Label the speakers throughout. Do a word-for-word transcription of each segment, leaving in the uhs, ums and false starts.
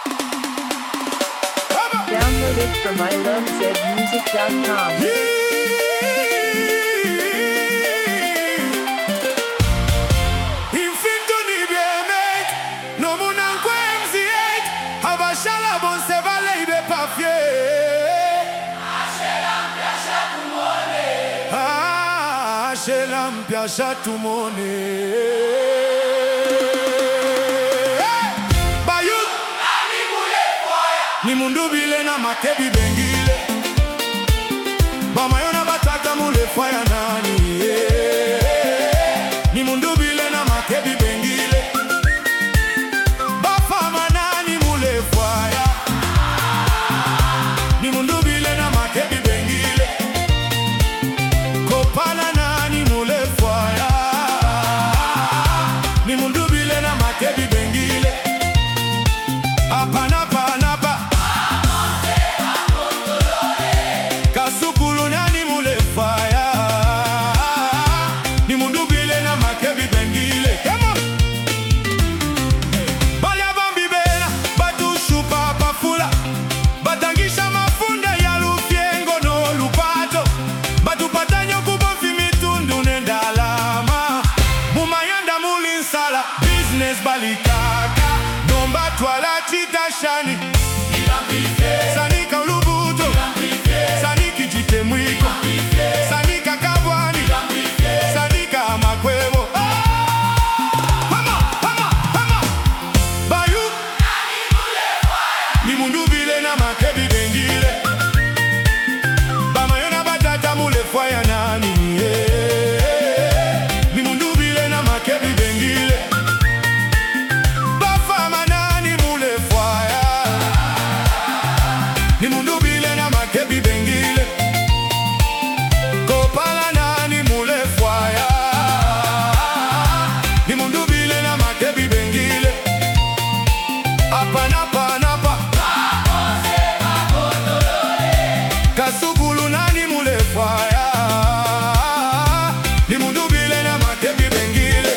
Speaker 1: Download it from I love zed music dot com.
Speaker 2: Piacha tumone Bayut Nani mule foya Ni mundu bile na makebi bengile Bamayona batata mule foya nani Ni mundu bile na makebi bengile Bafama nani mule foya Ni mundu bile na makebi bengile Kopala nani mule foya Ni mundu bile na makebi bengile Apana pana pa Kasukulu nani mule foya Ni mundu bile na makebi bengile Come on! Balia bambi bena Batu shupa pafula Batangisha mafunda ya lufiengo no lupato Batu patanyo kubofi mitundu nendalama Mumayanda mulinsala Business balikaka Nomba twala chita shani Sanika ulubuto Saniki jite mwiko Sanika kabwani Sanika makwebo Hama, hama, hama Bayu Ni mundu bile na makebi bengile Bamayona batata mule foya nani Ni mundu bile na makebi bengile Bafama nani mule foya Ni mundu bile na makebi bengile Kopala nani mule foya Ni mundu bile na makebi bengile Apana pana pa Kasukulu nani mule foya Ni mundu bile na makebi bengile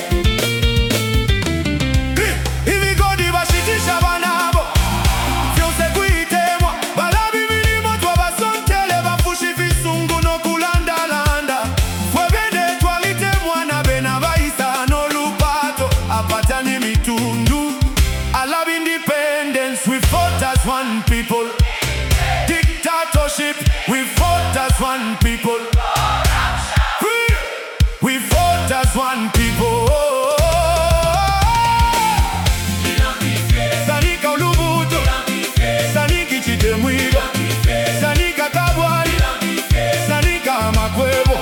Speaker 2: Hivi godi bashitisha banabo Fyonse kuitemwa Balabi milimo twa basontele Bafushi visungu no kulanda landa Fwebende twalitemwa na bena baisa no lupato Apatani mitundu I love independence We fought as one people Dictatorship We fought as one people Free. We fought as one people Sanika ulubuto Saniki chite mwiga Sanika kabwani Sanika makwebo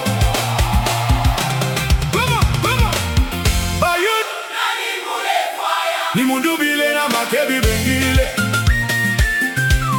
Speaker 2: Kuma, kuma Bayut Ni mundu bile na makebi bengile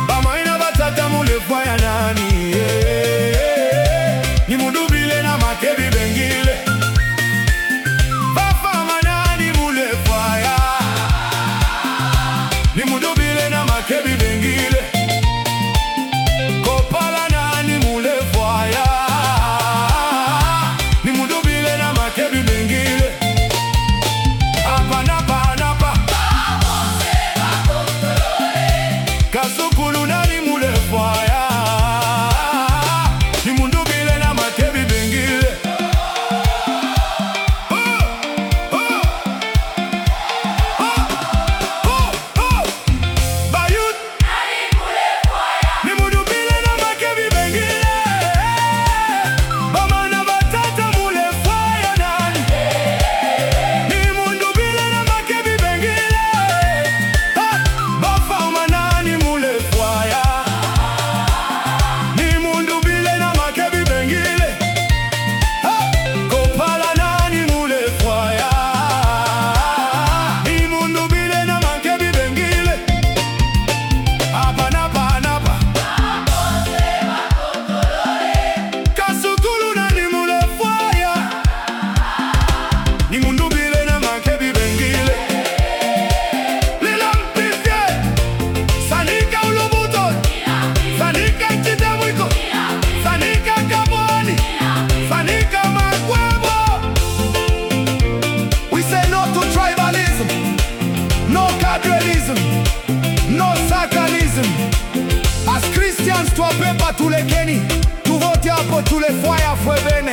Speaker 2: Youth twapepa tulekeni, tuvote hapo tulefwaya fwe bene.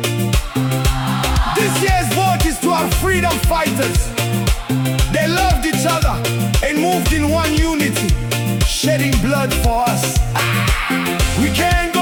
Speaker 2: This year's vote is to our freedom fighters. They loved each other and moved in one unity, shedding blood for us. We can't go